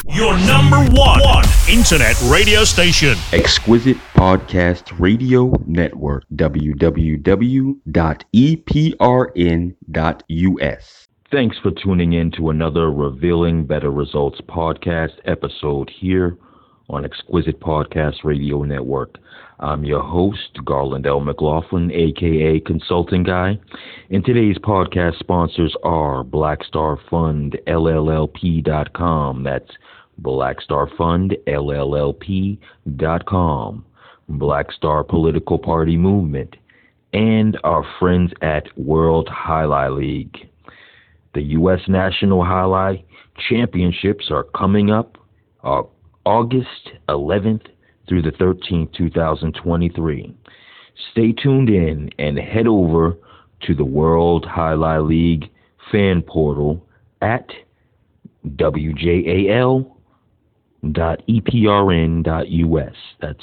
Your number one internet radio station. Exquisite Podcast Radio Network. www.eprn.us. Thanks for tuning in to another Revealing Better Results podcast episode here on Exquisite Podcast Radio Network. I'm your host, Garland L. McLaughlin, aka Consulting Guy, and today's podcast sponsors are BlackStarFundLLLP.com. That's BlackStarFundLLLP.com, Black Star Political Party Movement, and our friends at World Highlight League. The U.S. National Highlight Championships are coming up August 11th through the 13th, 2023. Stay tuned in and head over to the World Highlight League fan portal at wjal.eprn.us. That's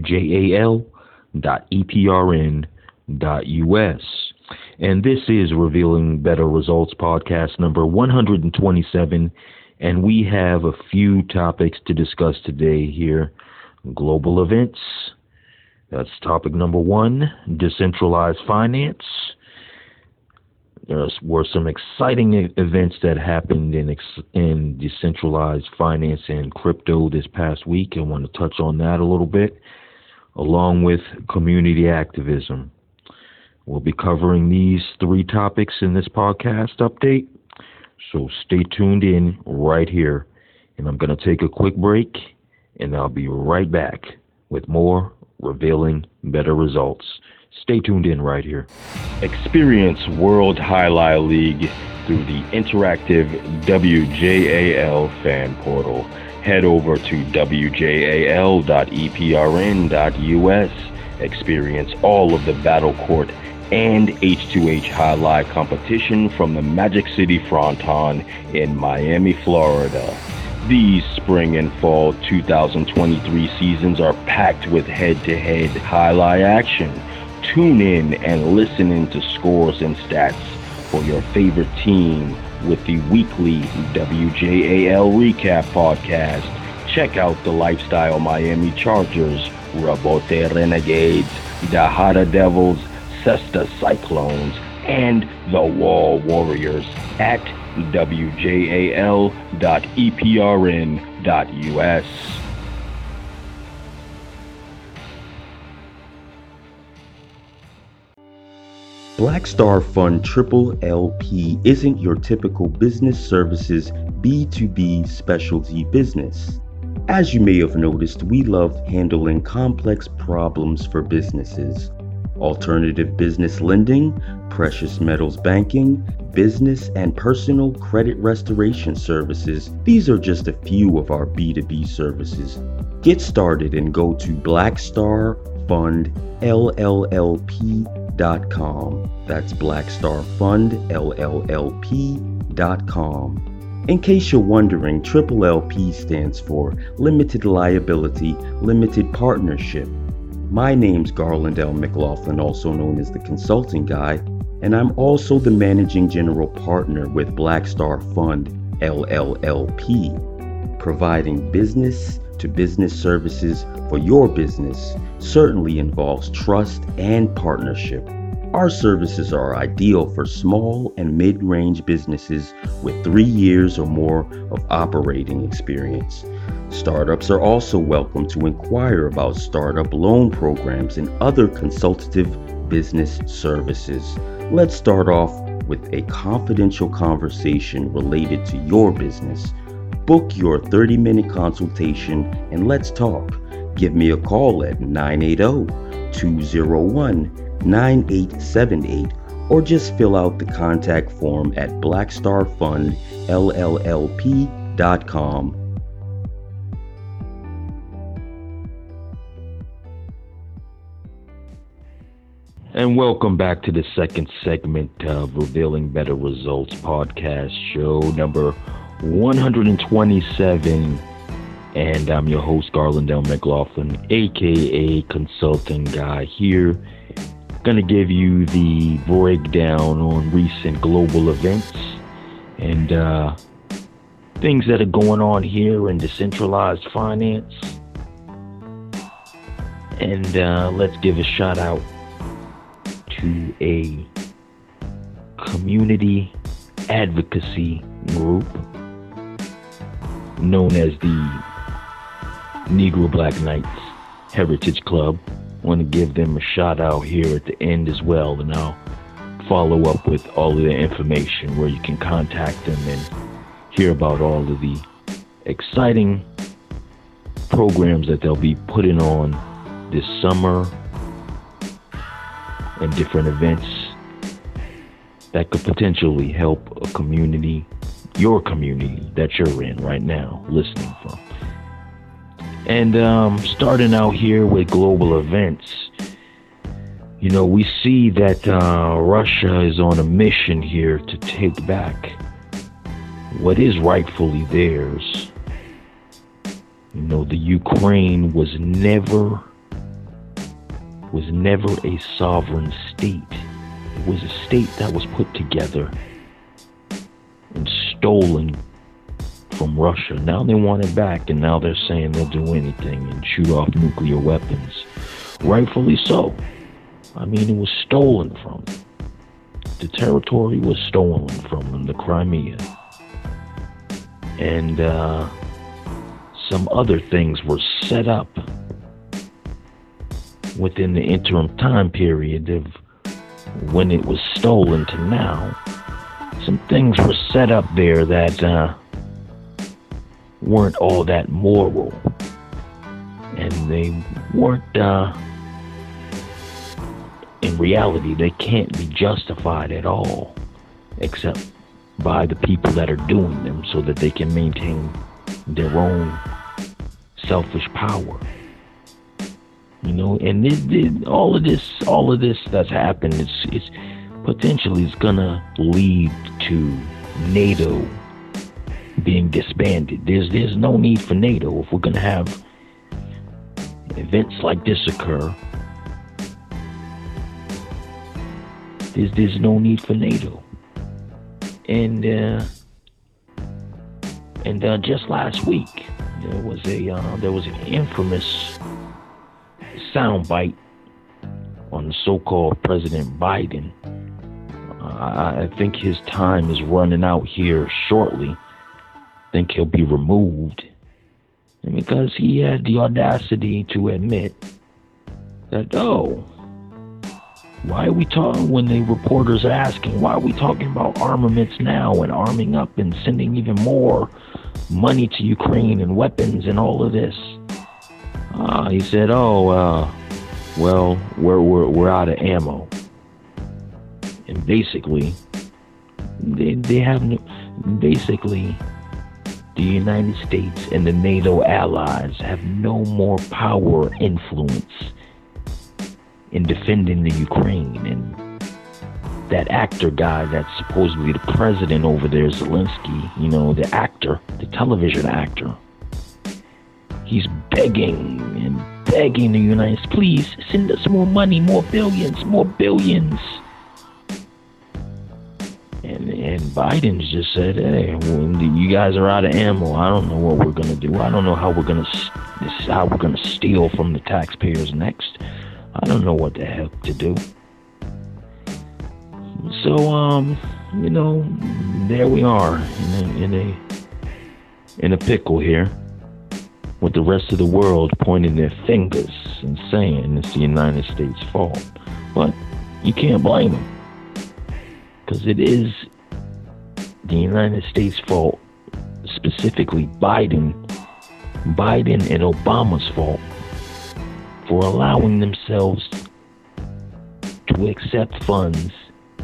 wjal.eprn.us. And this is Revealing Better Results podcast number 127, and we have a few topics to discuss today here. Global events. That's topic number one. Decentralized finance. There were some exciting events that happened in decentralized finance and crypto this past week. I want to touch on that a little bit, along with community activism. We'll be covering these three topics in this podcast update, so stay tuned in right here. And I'm going to take a quick break, and I'll be right back with more Revealing Better Results. Stay tuned in right here. Experience World Highlight League through the interactive WJAL fan portal. Head over to wjal.eprn.us. Experience all of the Battle Court and H2H Highlight competition from the Magic City Fronton in Miami, Florida. These spring and fall 2023 seasons are packed with head-to-head highlight action. Tune in and listen in to scores and stats for your favorite team with the weekly WJAL Recap podcast. Check out the Lifestyle Miami Chargers, Rabote Renegades, the Hada Devils, Cesta Cyclones, and the Wall Warriors at wjal.eprn.us. Black Star Fund Triple LP isn't your typical business services B2B specialty business. As you may have noticed, we love handling complex problems for businesses. Alternative business lending, precious metals banking, business and personal credit restoration services. These are just a few of our B2B services. Get started and go to BlackStarFundLLLP.com. That's BlackStarFundLLLP.com. In case you're wondering, Triple LP stands for Limited Liability, Limited Partnership. My name's Garland L. McLaughlin, also known as the Consulting Guy, and I'm also the Managing General Partner with Black Star Fund LLLP, providing business-to-business services for your business certainly involves trust and partnership. Our services are ideal for small and mid-range businesses with 3 years or more of operating experience. Startups are also welcome to inquire about startup loan programs and other consultative business services. Let's start off with a confidential conversation related to your business. Book your 30-minute consultation and let's talk. Give me a call at 980-201-9878 or just fill out the contact form at blackstarfundllllp.com. And welcome back to the second segment of Revealing Better Results podcast, show number 127. And I'm your host, Garland L. McLaughlin, aka Consulting Guy here. Gonna give you the breakdown on recent global events and things that are going on here in decentralized finance. And let's give a shout out to a community advocacy group known as the Negro Black Knights Heritage Club. I want to give them a shout out here at the end as well, and I'll follow up with all of the information where you can contact them and hear about all of the exciting programs that they'll be putting on this summer and different events that could potentially help a community, your community that you're in right now, listening from. And starting out here with global events, you know, we see that Russia is on a mission here to take back what is rightfully theirs. You know, the Ukraine was never a sovereign state. It was a state that was put together and stolen from Russia. Now they want it back, and now they're saying they'll do anything and shoot off nuclear weapons. Rightfully so. I mean, it was stolen from them. The territory was stolen from them, the Crimea. And some other things were set up within the interim time period of when it was stolen to now. Some things were set up there that weren't all that moral, and they weren't in reality, they can't be justified at all, except by the people that are doing them, so that they can maintain their own selfish power. You know, and all of this that's happened, it's potentially is gonna lead to NATO being disbanded. There's no need for NATO if we're gonna have events like this occur. There's no need for NATO. And just last week there was an infamous soundbite on the so-called President Biden. I think his time is running out here shortly. I think he'll be removed because he had the audacity to admit that, why are we talking, when the reporters are asking, why are we talking about armaments now and arming up and sending even more money to Ukraine and weapons and all of this? He said, well, we're out of ammo. And basically, they have no, basically, the United States and the NATO allies have no more power or influence in defending the Ukraine. And that actor guy that's supposedly the president over there, Zelensky, you know, the actor, the television actor, he's begging the United States, please send us more money, more billions. And Biden's just said, hey, when you guys are out of ammo, I don't know what we're gonna do. I don't know how we're gonna steal from the taxpayers next. I don't know what the heck to do. So, you know, there we are in a pickle here, with the rest of the world pointing their fingers and saying it's the United States' fault. But you can't blame them, because it is the United States' fault, specifically Biden and Obama's fault, for allowing themselves to accept funds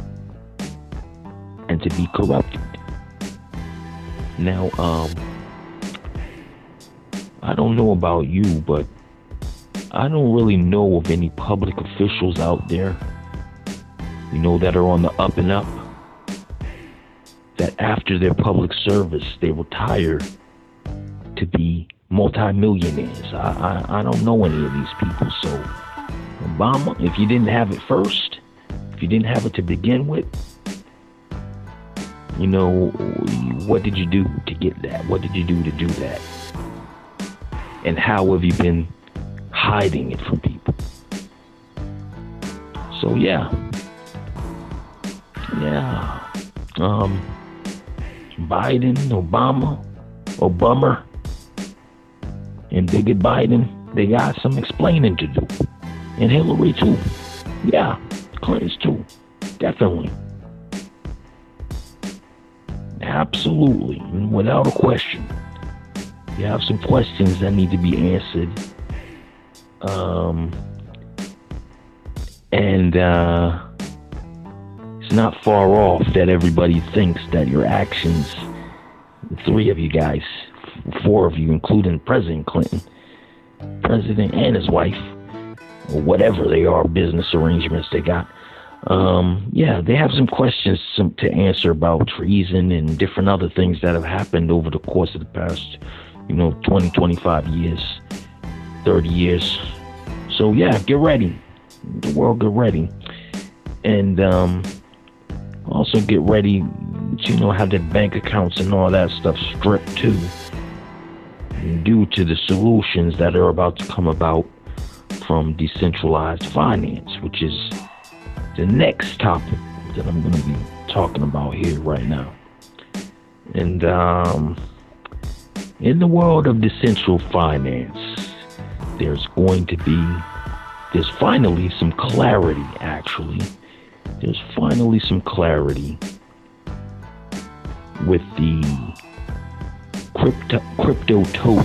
and to be corrupted. Now, I don't know about you, but I don't really know of any public officials out there, you know, that are on the up and up, that after their public service, they retire to be multi-millionaires. I don't know any of these people. So Obama, if you didn't have it first, if you didn't have it to begin with, You know, what did you do to get that? What did you do to do that? And how have you been hiding it from people? So yeah. Biden, Obama, and Bigot Biden, they got some explaining to do. And Hillary too. Yeah, Clinton's too. Definitely. Absolutely, without a question. You have some questions that need to be answered. It's not far off that everybody thinks that your actions, the three of you guys, four of you, including President Clinton, President and his wife, or whatever they are, business arrangements they got, they have some questions to answer about treason and different other things that have happened over the course of the past, 20, 25 years, 30 years. So yeah, get ready. The world, get ready. And also get ready to, have their bank accounts and all that stuff stripped too, due to the solutions that are about to come about from decentralized finance, which is the next topic that I'm going to be talking about here right now. And in the world of decentral finance, there's finally some clarity, actually. There's finally some clarity with the crypto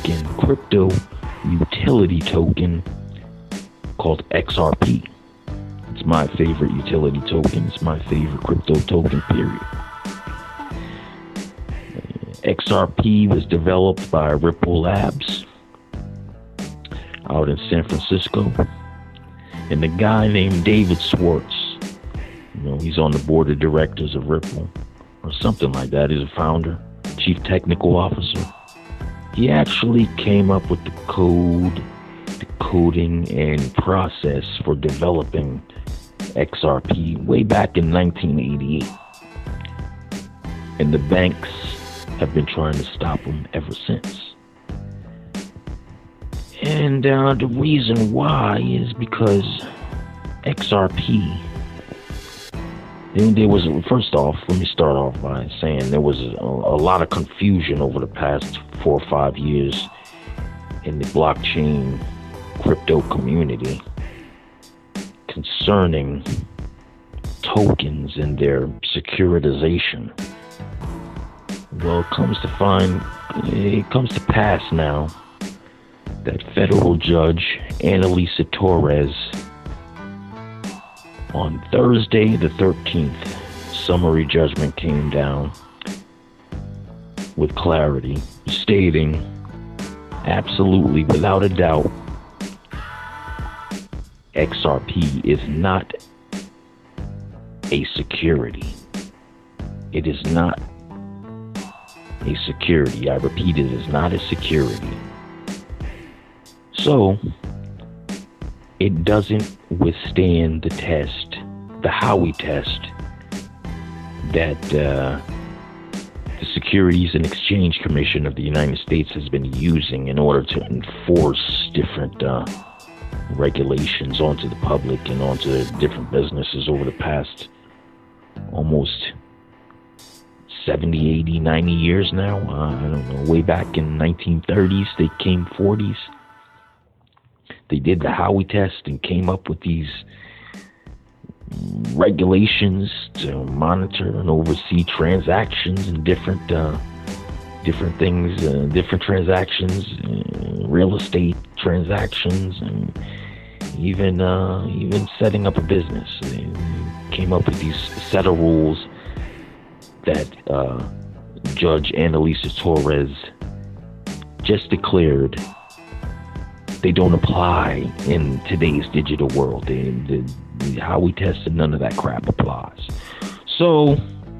utility token called XRP. It's my favorite utility token. It's my favorite crypto token, period. XRP was developed by Ripple Labs out in San Francisco. And the guy named David Schwartz, he's on the board of directors of Ripple or something like that. He's a founder, chief technical officer. He actually came up with the coding and process for developing XRP way back in 1988. And the banks have been trying to stop him ever since. And the reason why is because XRP, first off, let me start off by saying there was a lot of confusion over the past 4 or 5 years in the blockchain crypto community concerning tokens and their securitization. Well, it comes to pass now that federal judge Annalisa Torres on Thursday the 13th, summary judgment came down with clarity, stating absolutely without a doubt XRP is not a security. It is not a security. I repeat, it is not a security. So, it doesn't withstand the test, the Howey test, that the Securities and Exchange Commission of the United States has been using in order to enforce different regulations onto the public and onto different businesses over the past almost 70, 80, 90 years now. I don't know, way back in 1930s, they came 40s. They did the Howey test and came up with these regulations to monitor and oversee transactions and different things, different transactions, real estate transactions, and even setting up a business. They came up with these set of rules that Judge Annalisa Torres just declared they don't apply in today's digital world. How we tested, none of that crap applies. So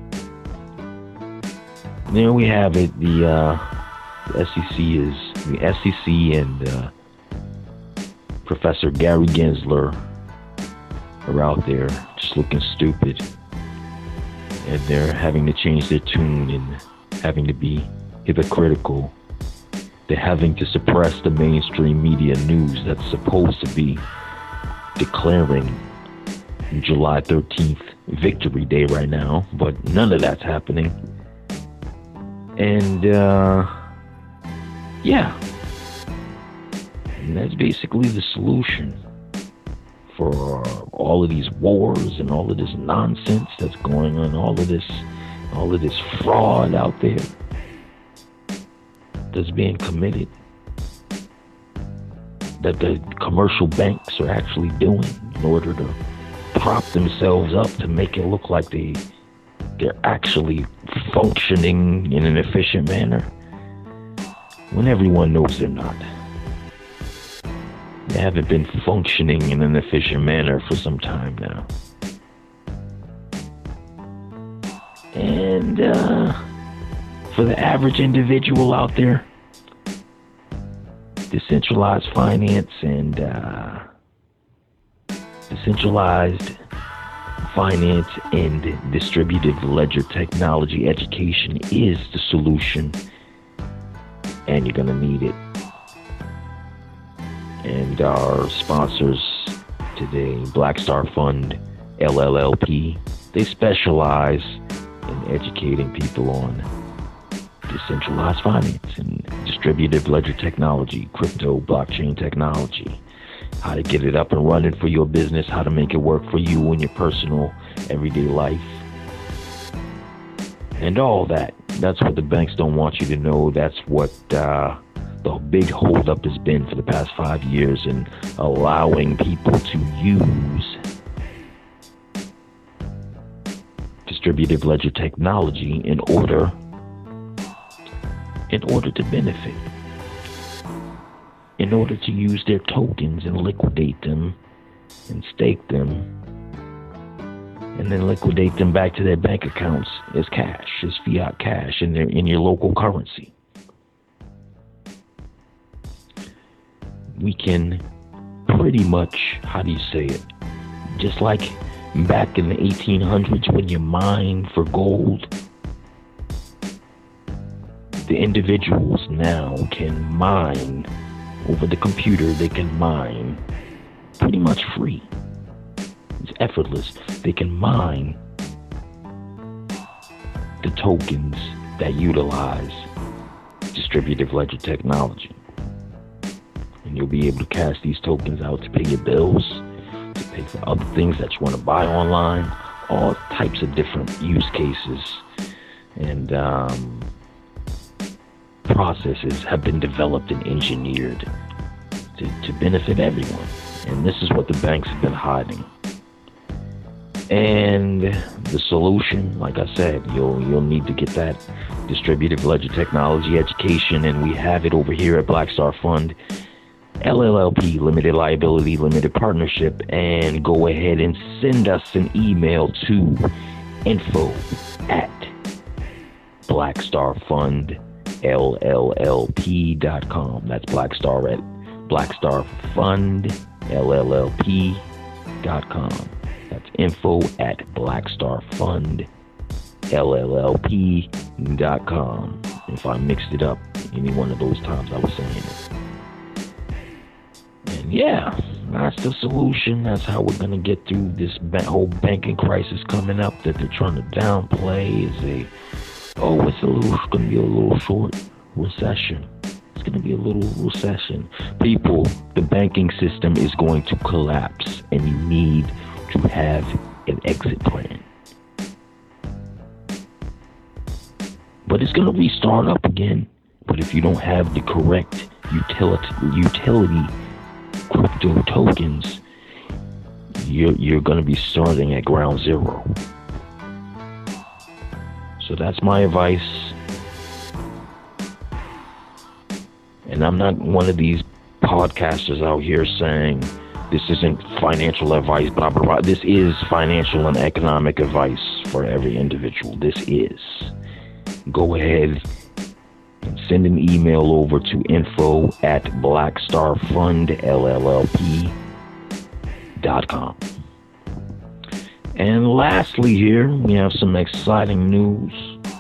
there we have it. The SEC and Professor Gary Gensler are out there just looking stupid. and they're having to change their tune and having to be hypocritical. They're having to suppress the mainstream media news that's supposed to be declaring July 13th Victory Day right now, but none of that's happening. And yeah, and that's basically the solution for all of these wars and all of this nonsense that's going on, all of this fraud out there that's being committed, that the commercial banks are actually doing in order to prop themselves up to make it look like they're actually functioning in an efficient manner, when everyone knows they're not. They haven't been functioning in an efficient manner for some time now. And for the average individual out there, decentralized finance and distributed ledger technology education is the solution, and you're gonna need it. And our sponsors today, Black Star Fund, LLLP, they specialize in educating people on decentralized finance and distributed ledger technology, crypto, blockchain technology, how to get it up and running for your business, how to make it work for you in your personal everyday life, and all that. That's what the banks don't want you to know. That's what the big holdup has been for the past 5 years in allowing people to use distributed ledger technology in order to benefit, in order to use their tokens and liquidate them and stake them, and then liquidate them back to their bank accounts as cash, as fiat cash in your local currency. We can pretty much, how do you say it, just like back in the 1800s when you mined for gold, the individuals now can mine over the computer. They can mine pretty much free. It's effortless. They can mine the tokens that utilize distributed ledger technology. And you'll be able to cash these tokens out to pay your bills, to pay for other things that you want to buy online, all types of different use cases. And processes have been developed and engineered to benefit everyone. And this is what the banks have been hiding. And the solution, like I said, you'll need to get that distributed ledger technology education, and we have it over here at Black Star Fund, LLLP, Limited Liability, Limited Partnership. And go ahead and send us an email to info@blackstarfundllp.com. That's Blackstar at blackstarfundllp.com. That's info@blackstarfundllp.com. If I mixed it up any one of those times I was saying it. And yeah, that's the solution. That's how we're going to get through this whole banking crisis coming up that they're trying to downplay. It's going to be a little short recession. It's going to be a little recession. People, the banking system is going to collapse, and you need to have an exit plan. But it's going to restart up again. But if you don't have the correct utility crypto tokens, you're going to be starting at ground zero. So that's my advice. And I'm not one of these podcasters out here saying this isn't financial advice, blah, blah, blah. This is financial and economic advice for every individual. This is. Go ahead and send an email over to info@blackstarfundllp.com. And lastly here, we have some exciting news.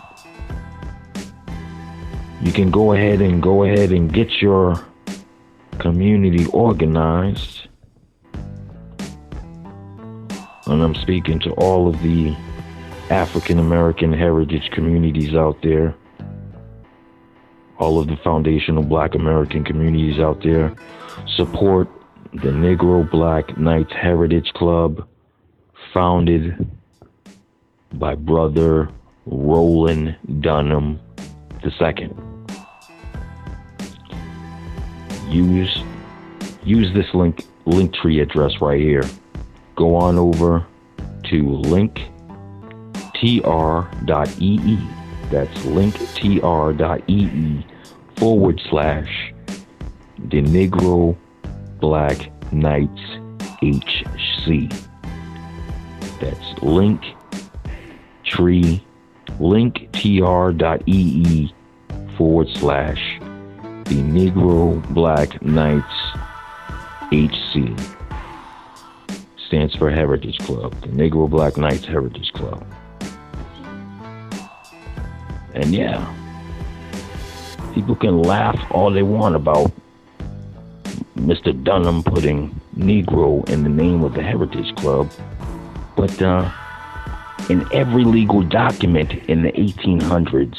You can go ahead and get your community organized. And I'm speaking to all of the African American heritage communities out there, all of the foundational Black American communities out there. Support the Negro Black Knights Heritage Club, founded by Brother Roland Dunham II. Use this Linktree address right here. Go on over to linktr.ee. That's linktr.ee / the Negro Black Knights HC. That's linktr.ee / the Negro Black Knights HC. Stands for Heritage Club, the Negro Black Knights Heritage Club. And yeah, people can laugh all they want about Mr. Dunham putting Negro in the name of the Heritage Club, but in every legal document in the 1800s,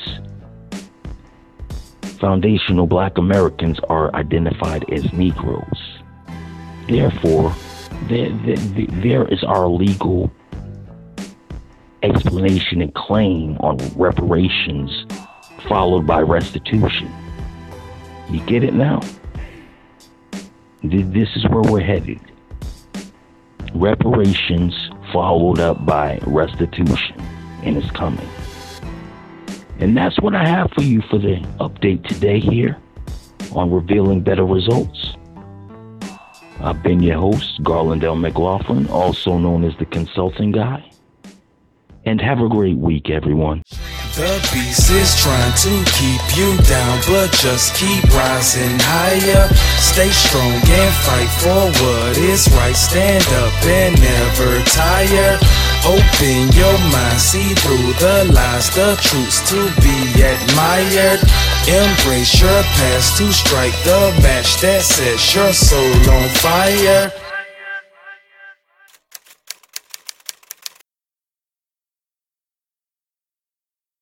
foundational Black Americans are identified as Negroes. Therefore, there is our legal explanation and claim on reparations, followed by restitution. You get it now? This is where we're headed. Reparations followed up by restitution, and it's coming. And that's what I have for you for the update today here on Revealing Better Results. I've been your host, Garland L. McLaughlin, also known as the Consulting Guy. And have a great week, everyone. The beast is trying to keep you down, but just keep rising higher. Stay strong and fight for what is right. Stand up and never tire. Open your mind, see through the lies, the truths to be admired. Embrace your past to strike the match that sets your soul on fire.